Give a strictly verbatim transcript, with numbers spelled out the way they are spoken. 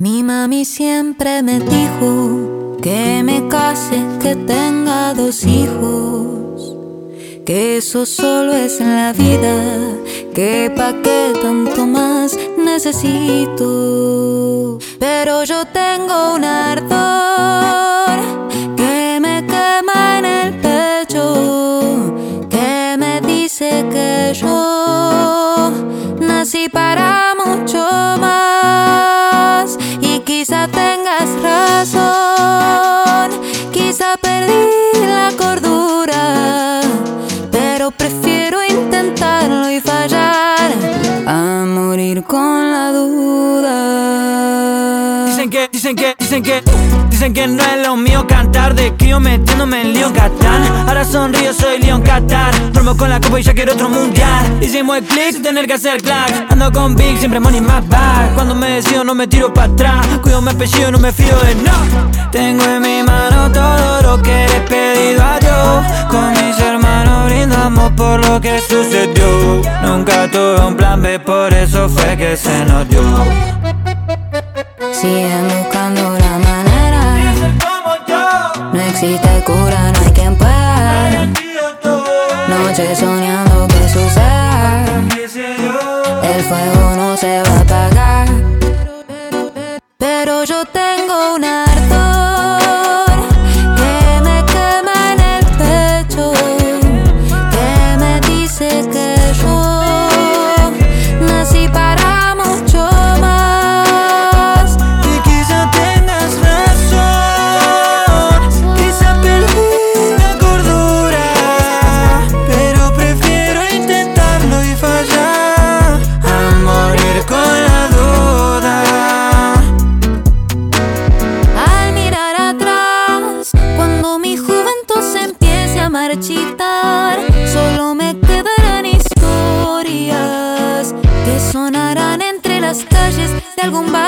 Mi mami siempre me dijo que me case, que tenga dos hijos, que eso solo es en la vida, que pa' qué tanto más necesito. Pero yo tengo un ardor que me quema en el pecho, que me dice que yo nací para mucho más. Y quizá tengas razón, quizá perdí la cordura, pero prefiero intentarlo y fallar a morir con la duda. Dicen que, dicen que, dicen que Dicen que no es lo mío cantar, de crío metiéndome en León Catán. Ahora sonrío, soy León Qatar. Duermo con la copa y ya quiero otro mundial. Hicimos el click sin tener que hacer clack. Ando con Big, siempre money my back. Cuando me decido no me tiro para atrás. Cuido mi apellido, no me fío de no. Tengo en mi mano todo lo que le he pedido a Dios. Con mis hermanos brindamos por lo que sucedió. Nunca tuve un plan B, por eso fue que se nos dio. Siguen buscando la manera, no existe cura, no hay quien pueda. Noche soñando que suceda, el fuego no se va a apagar. Pero yo tengo un ardor que me quema en el pecho, que me dice que yo nací para mucho más. Y quizá tengas razón, quizá perdí la cordura, pero prefiero intentarlo y fallar a morir con la duda. Al mirar atrás, cuando mi juventud se empiece a marchitar, solo me quedarán historias que sonarán entre las calles de algún barrio